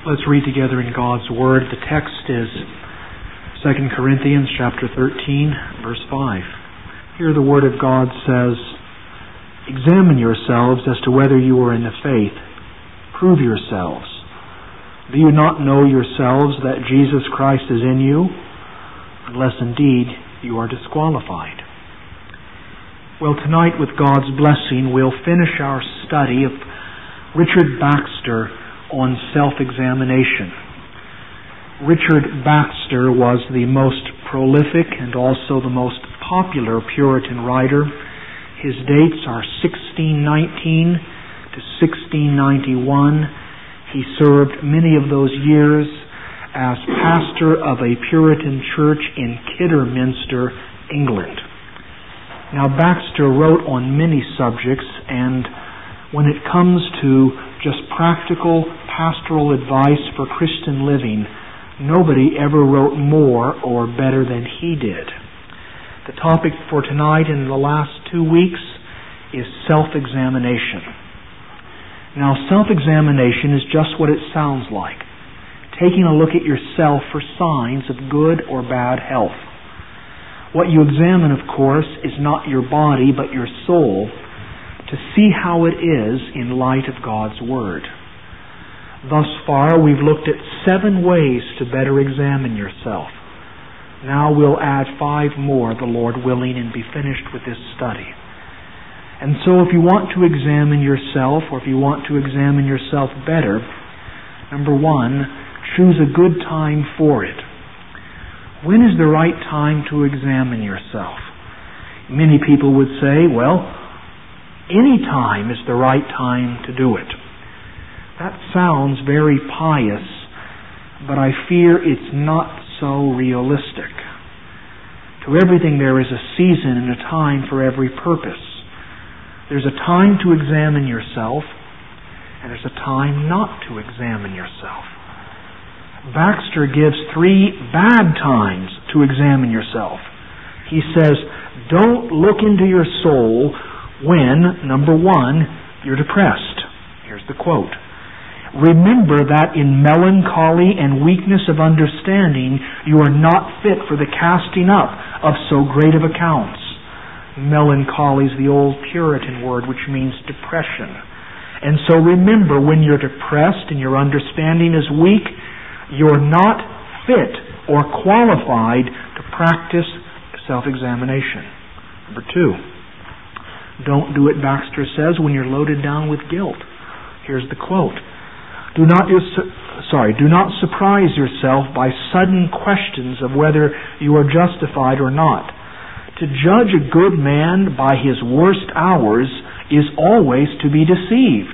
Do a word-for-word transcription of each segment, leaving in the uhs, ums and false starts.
Let's read together in God's Word. The text is Second Corinthians chapter thirteen, verse five. Here the Word of God says, "Examine yourselves as to whether you are in the faith. Prove yourselves. Do you not know yourselves that Jesus Christ is in you? Unless indeed you are disqualified." Well, tonight with God's blessing, we'll finish our study of Richard Baxter on self-examination. Richard Baxter was the most prolific and also the most popular Puritan writer. His dates are sixteen nineteen to sixteen ninety-one. He served many of those years as pastor of a Puritan church in Kidderminster, England. Now, Baxter wrote on many subjects, and when it comes to just practical pastoral advice for Christian living, nobody ever wrote more or better than he did. The topic for tonight and the last two weeks is self-examination. Now, self-examination is just what it sounds like, taking a look at yourself for signs of good or bad health. What you examine, of course, is not your body but your soul, to see how it is in light of God's Word. Thus far, we've looked at seven ways to better examine yourself. Now we'll add five more, the Lord willing, and be finished with this study. And so if you want to examine yourself, or if you want to examine yourself better, number one, choose a good time for it. When is the right time to examine yourself? Many people would say, well, any time is the right time to do it. That sounds very pious, but I fear it's not so realistic. To everything there is a season and a time for every purpose. There's a time to examine yourself, and there's a time not to examine yourself. Baxter gives three bad times to examine yourself. He says, don't look into your soul when, number one, you're depressed. Here's the quote. "Remember that in melancholy and weakness of understanding you are not fit for the casting up of so great of accounts." Melancholy is the old Puritan word which means depression. And so remember, when you're depressed and your understanding is weak, you're not fit or qualified to practice self-examination. Number two, don't do it, Baxter says, when you're loaded down with guilt. Here's the quote. Do not, sorry, do not surprise yourself by sudden questions of whether you are justified or not. To judge a good man by his worst hours is always to be deceived.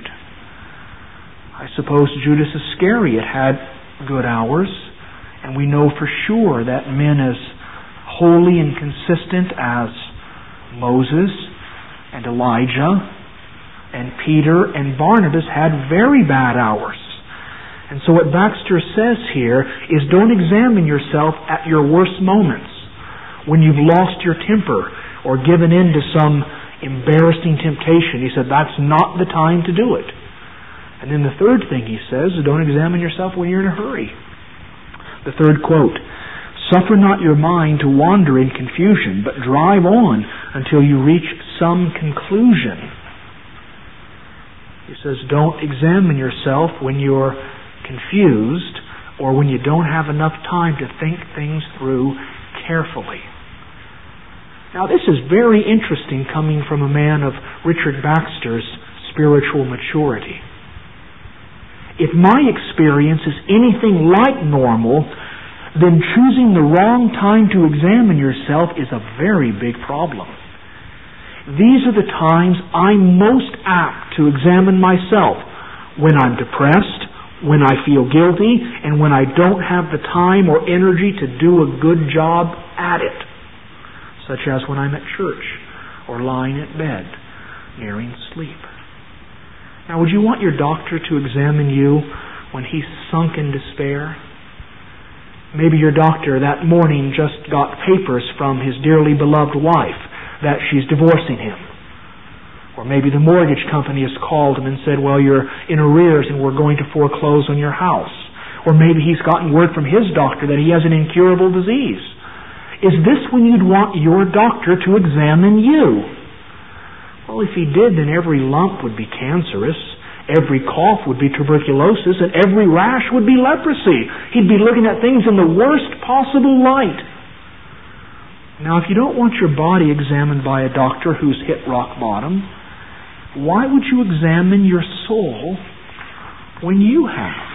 I suppose Judas Iscariot had good hours, and we know for sure that men as holy and consistent as Moses and Elijah and Peter and Barnabas had very bad hours. And so what Baxter says here is don't examine yourself at your worst moments, when you've lost your temper or given in to some embarrassing temptation. He said that's not the time to do it. And then the third thing he says is don't examine yourself when you're in a hurry. The third quote, "Suffer not your mind to wander in confusion, but drive on until you reach some conclusion." He says don't examine yourself when you're confused or when you don't have enough time to think things through carefully. Now, this is very interesting coming from a man of Richard Baxter's spiritual maturity. If my experience is anything like normal, then choosing the wrong time to examine yourself is a very big problem. These are the times I'm most apt to examine myself: when I'm depressed, when I feel guilty, and when I don't have the time or energy to do a good job at it, such as when I'm at church or lying at bed, nearing sleep. Now, would you want your doctor to examine you when he's sunk in despair? Maybe your doctor that morning just got papers from his dearly beloved wife that she's divorcing him. Or maybe the mortgage company has called him and said, well, you're in arrears and we're going to foreclose on your house. Or maybe he's gotten word from his doctor that he has an incurable disease. Is this when you'd want your doctor to examine you? Well, if he did, then every lump would be cancerous, every cough would be tuberculosis, and every rash would be leprosy. He'd be looking at things in the worst possible light. Now, if you don't want your body examined by a doctor who's hit rock bottom, why would you examine your soul when you have?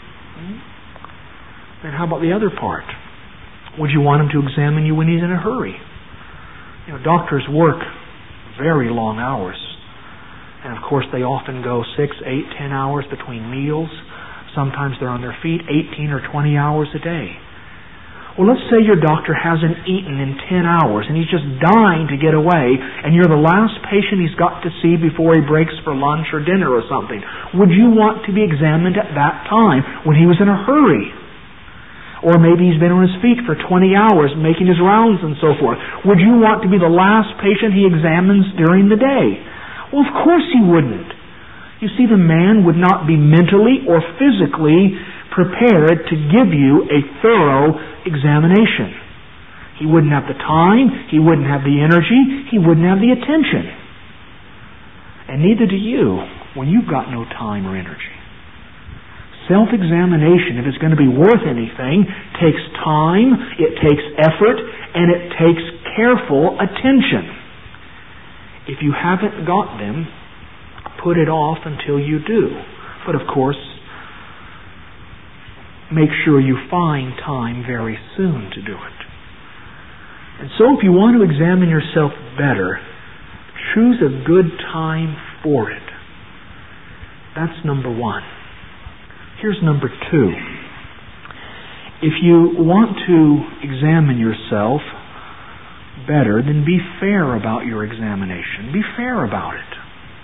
And how about the other part? Would you want him to examine you when he's in a hurry? You know, doctors work very long hours. And of course they often go six, eight, ten hours between meals. Sometimes they're on their feet eighteen or twenty hours a day. Well, let's say your doctor hasn't eaten in ten hours and he's just dying to get away, and you're the last patient he's got to see before he breaks for lunch or dinner or something. Would you want to be examined at that time when he was in a hurry? Or maybe he's been on his feet for twenty hours making his rounds and so forth. Would you want to be the last patient he examines during the day? Well, of course he wouldn't. You see, the man would not be mentally or physically prepared to give you a thorough examination. He wouldn't have the time, he wouldn't have the energy, he wouldn't have the attention. And neither do you when you've got no time or energy. Self-examination, if it's going to be worth anything, takes time, it takes effort, and it takes careful attention. If you haven't got them, put it off until you do. But of course, make sure you find time very soon to do it. And so if you want to examine yourself better, choose a good time for it. That's number one. Here's number two. If you want to examine yourself better, then be fair about your examination. Be fair about it.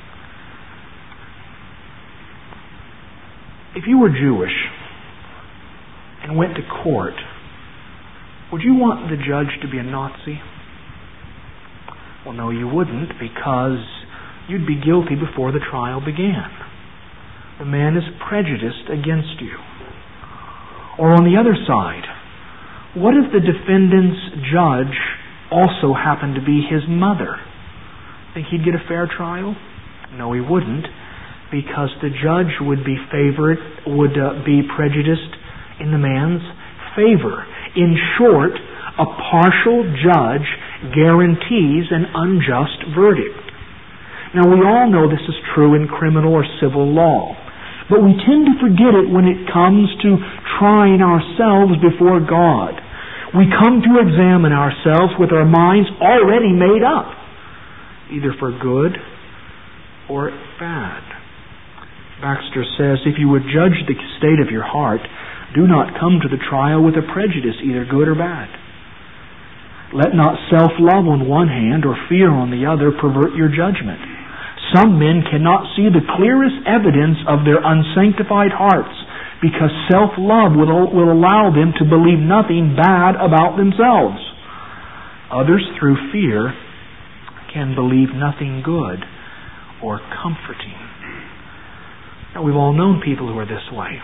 If you were Jewish and went to court, would you want the judge to be a Nazi? Well, no, you wouldn't, because you'd be guilty before the trial began. The man is prejudiced against you. Or on the other side, what if the defendant's judge also happened to be his mother? Think he'd get a fair trial? No, he wouldn't, because the judge would be favored, would uh, be prejudiced in the man's favor. In short, a partial judge guarantees an unjust verdict. Now, we all know this is true in criminal or civil law, but we tend to forget it when it comes to trying ourselves before God. We come to examine ourselves with our minds already made up, either for good or bad. Baxter says, if you would judge the state of your heart, do not come to the trial with a prejudice, either good or bad. Let not self-love on one hand or fear on the other pervert your judgment. Some men cannot see the clearest evidence of their unsanctified hearts, because self-love will, will allow them to believe nothing bad about themselves. Others, through fear, can believe nothing good or comforting. Now, we've all known people who are this way.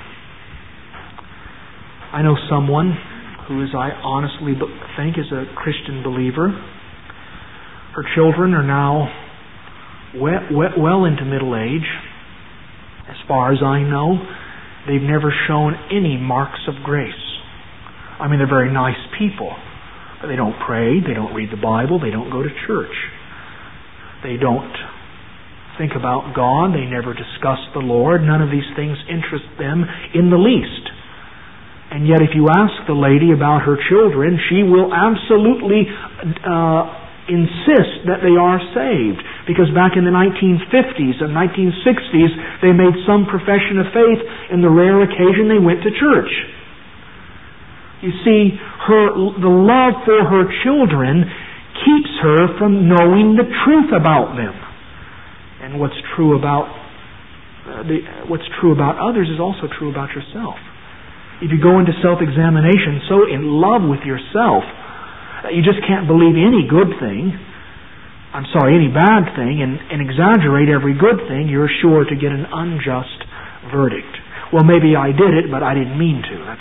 I know someone who is, I honestly think, is a Christian believer. Her children are now well, well into middle age. As far as I know, they've never shown any marks of grace. I mean, they're very nice people, but they don't pray, they don't read the Bible, they don't go to church. They don't think about God, they never discuss the Lord. None of these things interest them in the least. And yet if you ask the lady about her children, she will absolutely uh, insist that they are saved. Because back in the nineteen fifties and nineteen sixties, they made some profession of faith, and the rare occasion they went to church. You see, her the love for her children keeps her from knowing the truth about them. And what's true about uh, the, what's true about others is also true about yourself. If you go into self-examination so in love with yourself that you just can't believe any good thing, I'm sorry, any bad thing, and, and exaggerate every good thing, you're sure to get an unjust verdict. Well, maybe I did it, but I didn't mean to.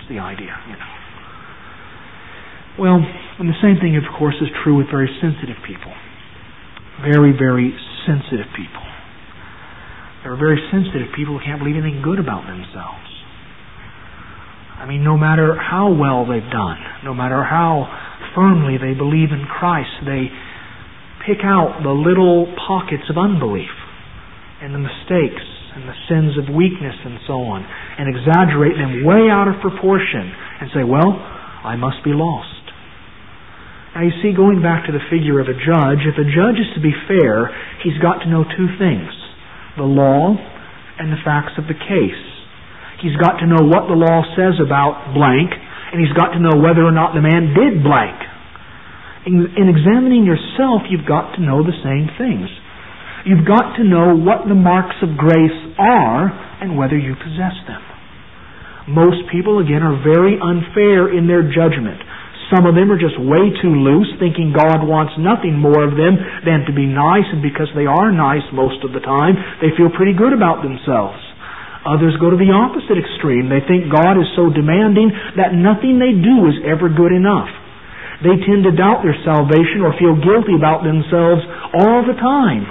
the idea, you know. Well, and the same thing, of course, is true with very sensitive people. Very, very sensitive people. There are very sensitive people who can't believe anything good about themselves. I mean, no matter how well they've done, no matter how firmly they believe in Christ, they pick out the little pockets of unbelief and the mistakes and the sins of weakness and so on, and exaggerate them way out of proportion and say, well, I must be lost. Now you see, going back to the figure of a judge, if a judge is to be fair, he's got to know two things: the law and the facts of the case. He's got to know what the law says about blank, and he's got to know whether or not the man did blank. In, in examining yourself, you've got to know the same things. You've got to know what the marks of grace are and whether you possess them. Most people, again, are very unfair in their judgment. Some of them are just way too loose, thinking God wants nothing more of them than to be nice, and because they are nice most of the time, they feel pretty good about themselves. Others go to the opposite extreme. They think God is so demanding that nothing they do is ever good enough. They tend to doubt their salvation or feel guilty about themselves all the time.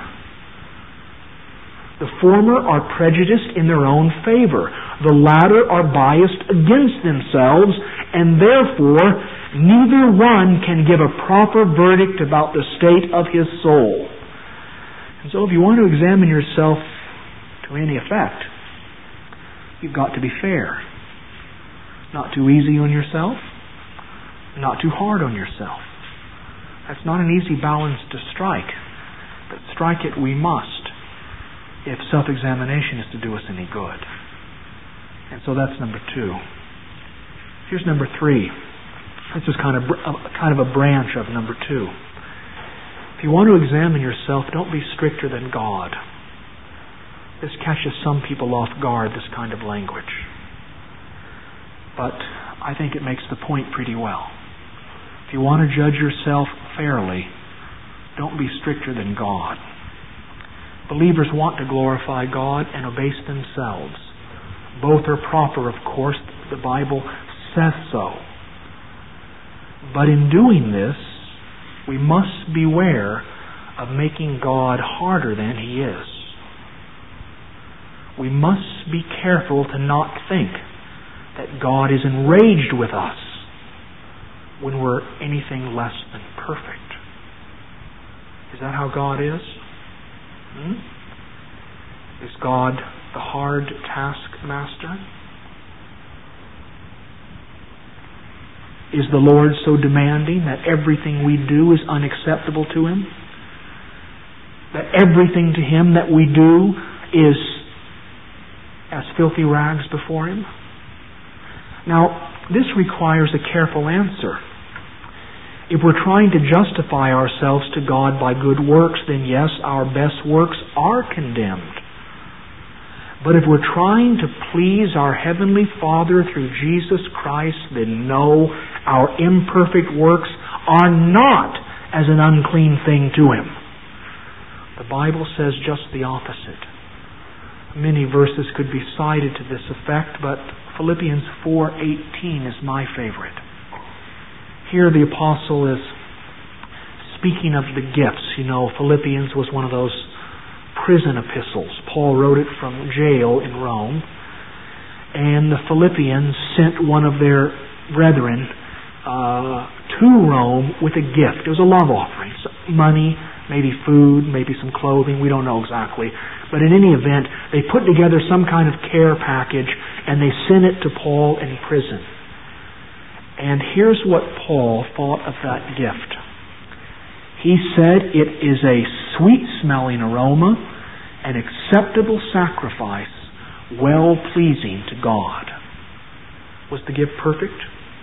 The former are prejudiced in their own favor. The latter are biased against themselves, and therefore neither one can give a proper verdict about the state of his soul. And so if you want to examine yourself to any effect, you've got to be fair. Not too easy on yourself, not too hard on yourself. That's not an easy balance to strike, but strike it we must if self-examination is to do us any good. And so that's number two. Here's number three. This is kind of kind of a branch of number two. If you want to examine yourself, don't be stricter than God. This catches some people off guard, this kind of language. But I think it makes the point pretty well. If you want to judge yourself fairly, don't be stricter than God. Believers want to glorify God and abase themselves. Both are proper, of course. The Bible says so. But in doing this, we must beware of making God harder than He is. We must be careful to not think that God is enraged with us when we're anything less than perfect. Is that how God is? Hmm? Is God the hard taskmaster? Is the Lord so demanding that everything we do is unacceptable to Him? That everything to Him that we do is as filthy rags before Him? Now, this requires a careful answer. If we're trying to justify ourselves to God by good works, then yes, our best works are condemned. But if we're trying to please our Heavenly Father through Jesus Christ, then no, our imperfect works are not as an unclean thing to Him. The Bible says just the opposite. Many verses could be cited to this effect, but Philippians four eighteen is my favorite. Here the apostle is speaking of the gifts. You know, Philippians was one of those prison epistles. Paul wrote it from jail in Rome. And the Philippians sent one of their brethren uh, to Rome with a gift. It was a love offering. So money, maybe food, maybe some clothing. We don't know exactly. But in any event, they put together some kind of care package and they sent it to Paul in prison. And here's what Paul thought of that gift. He said it is a sweet-smelling aroma, an acceptable sacrifice, well-pleasing to God. Was the gift perfect?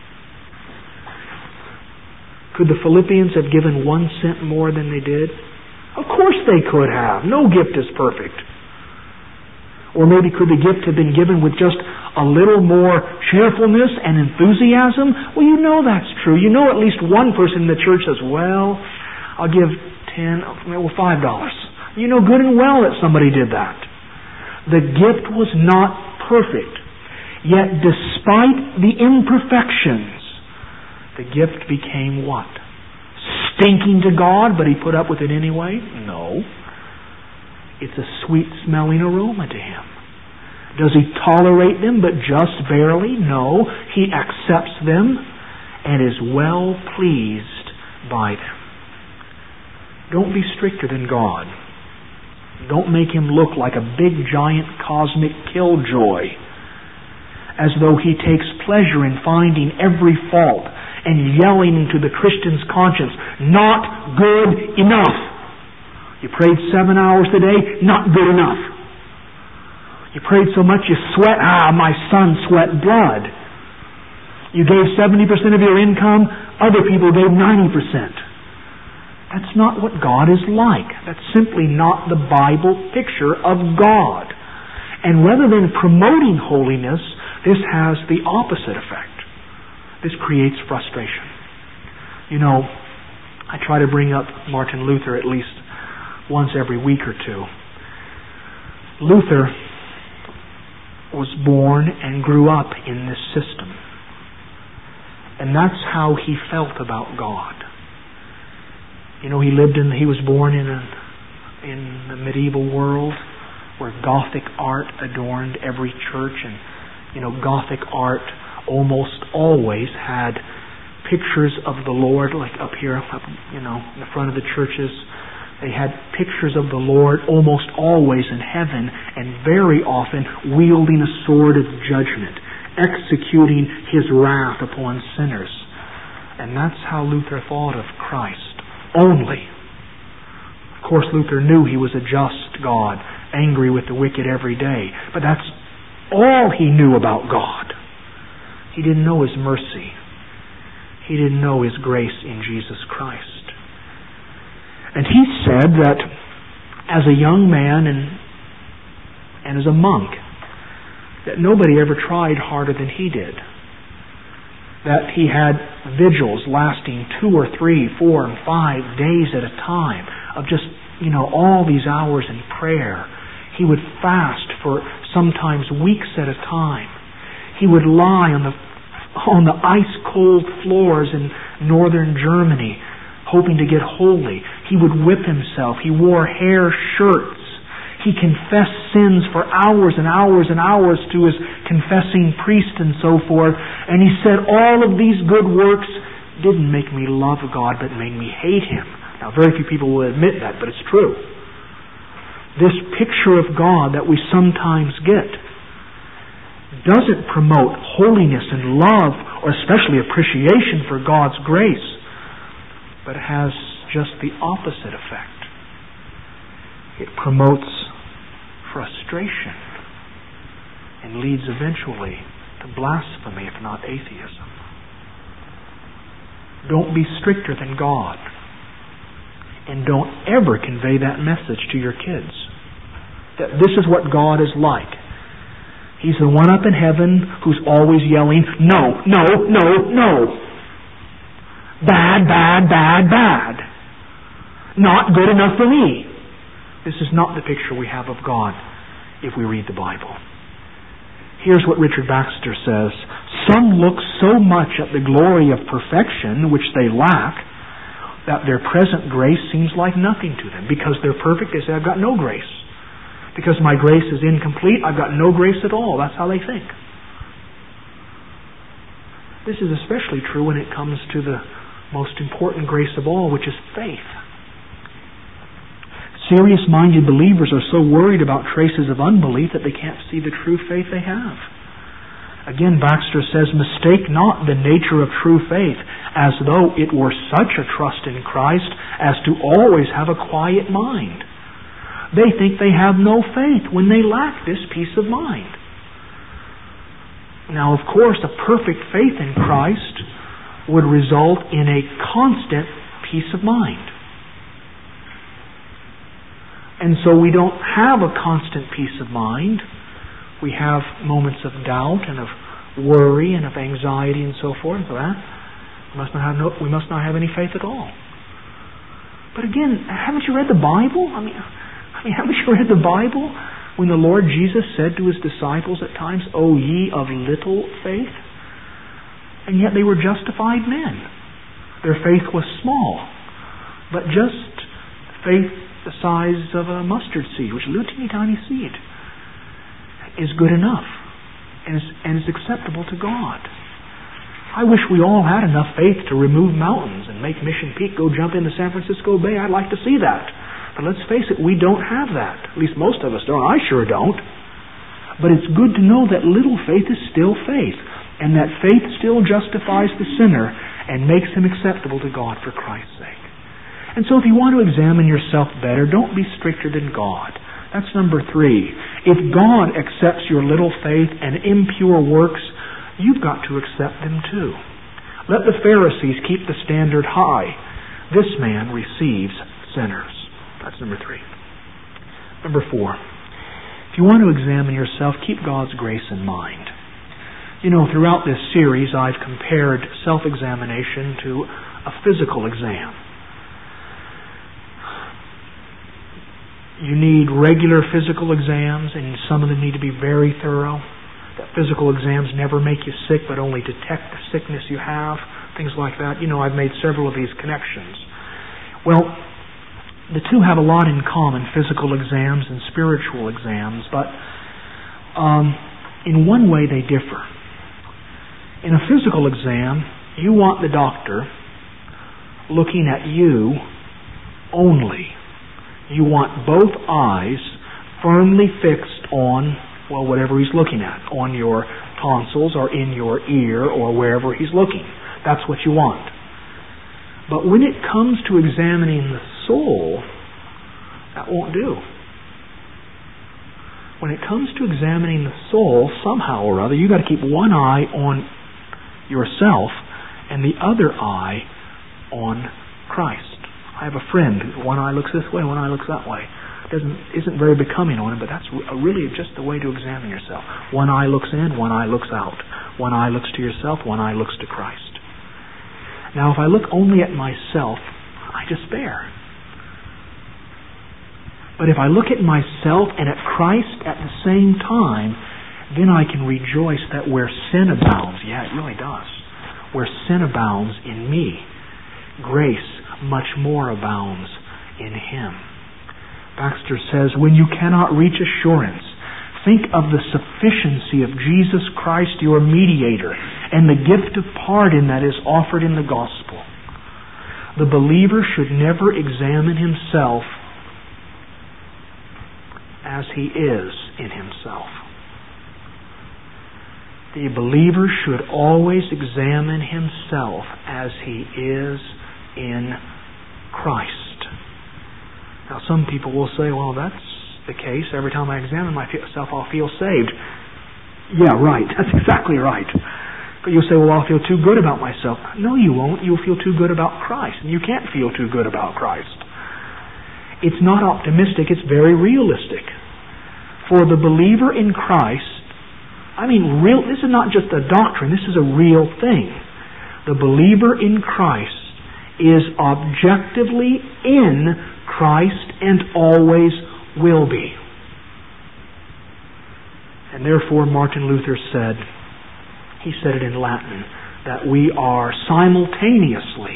Could the Philippians have given one cent more than they did? Of course they could have. No gift is perfect. Or maybe could the gift have been given with just a little more cheerfulness and enthusiasm? Well, you know that's true. You know at least one person in the church says, well, I'll give ten, well, five dollars. You know good and well that somebody did that. The gift was not perfect. Yet despite the imperfections, the gift became what? Stinking to God, but He put up with it anyway? No. It's a sweet-smelling aroma to Him. Does He tolerate them, but just barely? No. He accepts them and is well pleased by them. Don't be stricter than God. Don't make Him look like a big, giant, cosmic killjoy, as though He takes pleasure in finding every fault and yelling into the Christian's conscience, not good enough. You prayed seven hours a day, not good enough. You prayed so much you sweat, ah, my son sweat blood. You gave seventy percent of your income, other people gave ninety percent. That's not what God is like. That's simply not the Bible picture of God. And rather than promoting holiness, this has the opposite effect. This creates frustration. You know, I try to bring up Martin Luther at least once every week or two. Luther was born and grew up in this system. And that's how he felt about God. You know, he lived in, he was born in a, in the medieval world where Gothic art adorned every church, and, you know, Gothic art almost always had pictures of the Lord, like up here, up, you know, in the front of the churches. They had pictures of the Lord almost always in heaven, and very often wielding a sword of judgment, executing His wrath upon sinners. And that's how Luther thought of Christ only. Of course, Luther knew He was a just God, angry with the wicked every day. But that's all he knew about God. He didn't know His mercy. He didn't know His grace in Jesus Christ. And he said that as a young man and, and as a monk, that nobody ever tried harder than he did. That he had vigils lasting two or three, four and five days at a time of just, you know, all these hours in prayer. He would fast for sometimes weeks at a time. He would lie on the on the ice-cold floors in northern Germany, hoping to get holy. He would whip himself. He wore hair shirts. He confessed sins for hours and hours and hours to his confessing priest and so forth. And he said, all of these good works didn't make me love God, but made me hate Him. Now, very few people will admit that, but it's true. This picture of God that we sometimes get doesn't promote holiness and love, or especially appreciation for God's grace, but it has just the opposite effect. It promotes frustration and leads eventually to blasphemy, if not atheism. Don't be stricter than God, and don't ever convey that message to your kids, that this is what God is like. He's the one up in heaven who's always yelling, no, no, no, no. Bad, bad, bad, bad. Not good enough for me. This is not the picture we have of God if we read the Bible. Here's what Richard Baxter says. Some look so much at the glory of perfection, which they lack, that their present grace seems like nothing to them. Because they're perfect, they say, I've got no grace. Because my grace is incomplete, I've got no grace at all. That's how they think. This is especially true when it comes to the most important grace of all, which is faith. Serious-minded believers are so worried about traces of unbelief that they can't see the true faith they have. Again, Baxter says, mistake not the nature of true faith as though it were such a trust in Christ as to always have a quiet mind. They think they have no faith when they lack this peace of mind. Now, of course, a perfect faith in Christ would result in a constant peace of mind. And so we don't have a constant peace of mind. We have moments of doubt and of worry and of anxiety and so forth. So that we must not have no, we must not have any faith at all. But again, haven't you read the Bible? I mean, I mean, haven't you read the Bible? when the Lord Jesus said to His disciples at times, "O ye of little faith"? And yet they were justified men. Their faith was small, but just faith the size of a mustard seed, which is a little teeny tiny seed, is good enough and is, and is acceptable to God. I wish we all had enough faith to remove mountains and make Mission Peak go jump into San Francisco Bay. I'd like to see that. But let's face it, we don't have that. At least most of us don't. I sure don't. But it's good to know that little faith is still faith, and that faith still justifies the sinner and makes him acceptable to God for Christ's sake. And so if you want to examine yourself better, don't be stricter than God. That's number three. If God accepts your little faith and impure works, you've got to accept them too. Let the Pharisees keep the standard high. This man receives sinners. That's number three. Number four. If you want to examine yourself, keep God's grace in mind. You know, throughout this series, I've compared self-examination to a physical exam. You need regular physical exams, and some of them need to be very thorough. That physical exams never make you sick, but only detect the sickness you have, things like that. You know, I've made several of these connections. Well, the two have a lot in common, physical exams and spiritual exams, but um, in one way they differ. In a physical exam, you want the doctor looking at you only. You want both eyes firmly fixed on, well, whatever he's looking at, on your tonsils or in your ear or wherever he's looking. That's what you want. But when it comes to examining the soul, that won't do. When it comes to examining the soul, somehow or other, you've got to keep one eye on yourself and the other eye on Christ. I have a friend, one eye looks this way, one eye looks that way. Doesn't isn't very becoming on him, but that's really just the way to examine yourself. One eye looks in, one eye looks out. One eye looks to yourself, one eye looks to Christ. Now, if I look only at myself, I despair. But if I look at myself and at Christ at the same time, then I can rejoice that where sin abounds, yeah, it really does, where sin abounds in me, grace much more abounds in Him. Baxter says, when you cannot reach assurance, think of the sufficiency of Jesus Christ, your mediator, and the gift of pardon that is offered in the gospel. The believer should never examine himself as he is in himself. The believer should always examine himself as he is in Christ. Now, some people will say, well, that's the case. Every time I examine myself, I'll feel saved. Yeah, right. That's exactly right. But you'll say, well, I'll feel too good about myself. No, you won't. You'll feel too good about Christ. And you can't feel too good about Christ. It's not optimistic. It's very realistic. For the believer in Christ, I mean, real. This is not just a doctrine. This is a real thing. The believer in Christ is objectively in Christ and always will be. And therefore Martin Luther said, he said it in Latin, that we are simultaneously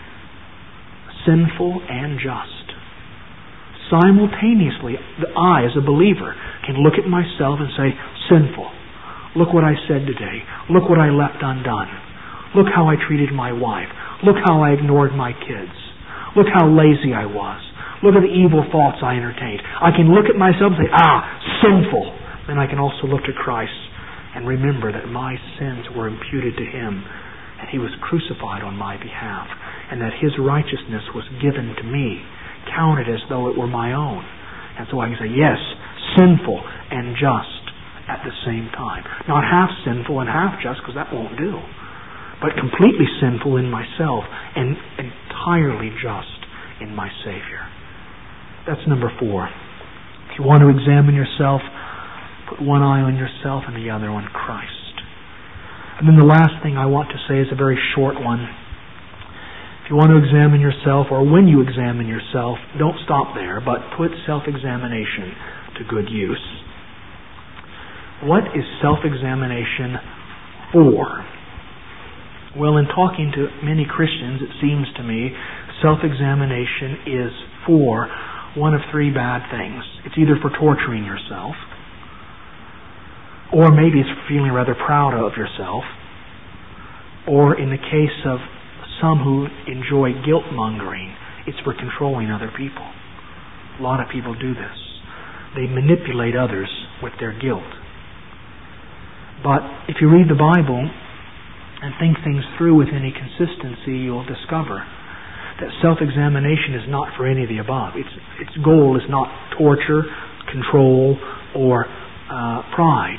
sinful and just. Simultaneously, the I as a believer can look at myself and say, sinful. Look what I said today. Look what I left undone. Look how I treated my wife. Look how I ignored my kids. Look how lazy I was. Look at the evil thoughts I entertained. I can look at myself and say, ah, sinful. Then I can also look to Christ and remember that my sins were imputed to Him and He was crucified on my behalf and that His righteousness was given to me, counted as though it were my own. And so I can say, yes, sinful and just at the same time. Not half sinful and half just, because that won't do. But completely sinful in myself and entirely just in my Savior. That's number four. If you want to examine yourself, put one eye on yourself and the other on Christ. And then the last thing I want to say is a very short one. If you want to examine yourself, or when you examine yourself, don't stop there, but put self-examination to good use. What is self-examination for? Well, in talking to many Christians, it seems to me self-examination is for one of three bad things. It's either for torturing yourself, or maybe it's for feeling rather proud of yourself, or in the case of some who enjoy guilt-mongering, it's for controlling other people. A lot of people do this. They manipulate others with their guilt. But if you read the Bible and think things through with any consistency, you'll discover that self-examination is not for any of the above. Its, its goal is not torture, control, or uh, pride.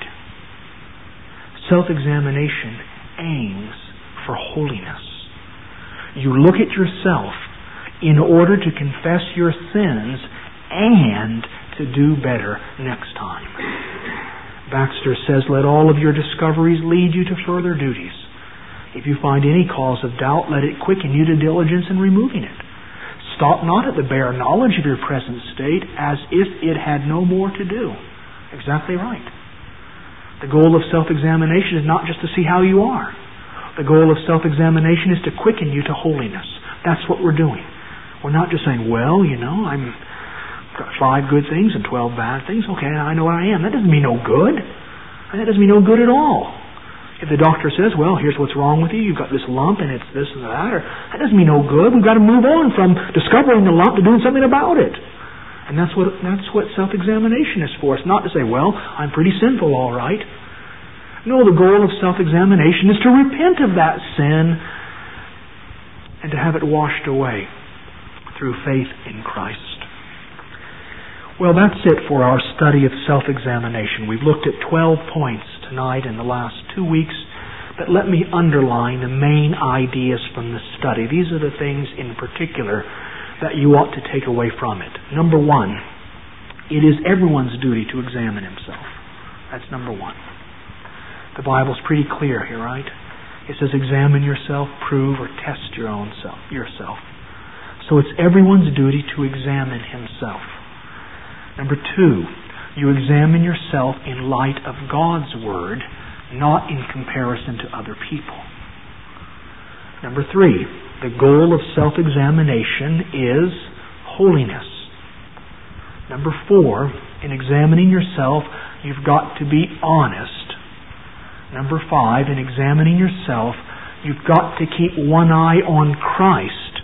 Self-examination aims for holiness. You look at yourself in order to confess your sins and to do better next time. Baxter says, let all of your discoveries lead you to further duties. If you find any cause of doubt, let it quicken you to diligence in removing it. Stop not at the bare knowledge of your present state as if it had no more to do. Exactly right. The goal of self-examination is not just to see how you are. The goal of self-examination is to quicken you to holiness. That's what we're doing. We're not just saying, well, you know, I'm got five good things and twelve bad things. Okay, I know what I am. That doesn't mean no good. That doesn't mean no good at all. If the doctor says, well, here's what's wrong with you. You've got this lump and it's this and that. Or, that doesn't mean no good. We've got to move on from discovering the lump to doing something about it. And that's what that's what self-examination is for. It's not to say, well, I'm pretty sinful, all right. No, the goal of self-examination is to repent of that sin and to have it washed away through faith in Christ. Well, that's it for our study of self-examination. We've looked at twelve points tonight in the last two weeks, but let me underline the main ideas from the study. These are the things in particular that you ought to take away from it. Number one, it is everyone's duty to examine himself. That's number one. The Bible's pretty clear here, right? It says examine yourself, prove or test your own self, yourself. So it's everyone's duty to examine himself. Number two, you examine yourself in light of God's Word, not in comparison to other people. Number three, the goal of self-examination is holiness. Number four, in examining yourself, you've got to be honest. Number five, in examining yourself, you've got to keep one eye on Christ.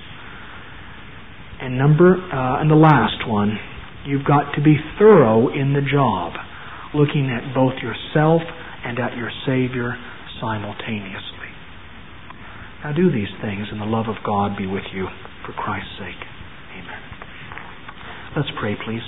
And number, uh, and the last one, you've got to be thorough in the job, looking at both yourself and at your Savior simultaneously. Now do these things, and the love of God be with you for Christ's sake. Amen. Let's pray, please.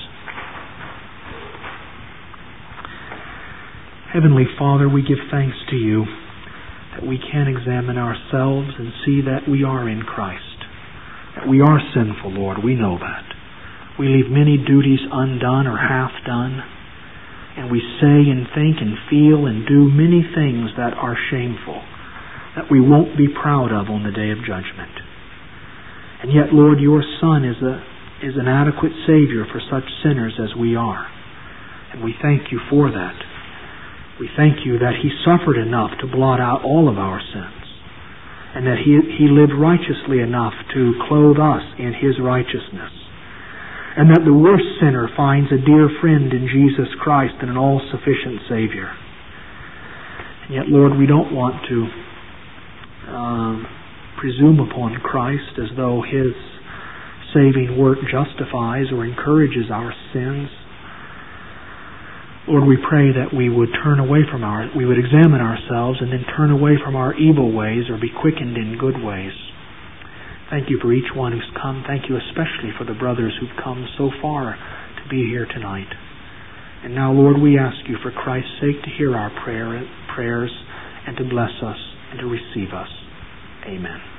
Heavenly Father, we give thanks to you that we can examine ourselves and see that we are in Christ, that we are sinful, Lord. We know that. We leave many duties undone or half done, and we say and think and feel and do many things that are shameful, that we won't be proud of on the day of judgment. And yet, Lord, your Son is a is an adequate Savior for such sinners as we are, and we thank you for that. We thank you that He suffered enough to blot out all of our sins, and that He, he lived righteously enough to clothe us in His righteousness, and that the worst sinner finds a dear friend in Jesus Christ and an all-sufficient Savior. And yet, Lord, we don't want to um, presume upon Christ as though His saving work justifies or encourages our sins. Lord, we pray that we would turn away from our, we would examine ourselves and then turn away from our evil ways or be quickened in good ways. Thank you for each one who's come. Thank you especially for the brothers who've come so far to be here tonight. And now, Lord, we ask you for Christ's sake to hear our prayer, prayers and to bless us and to receive us. Amen.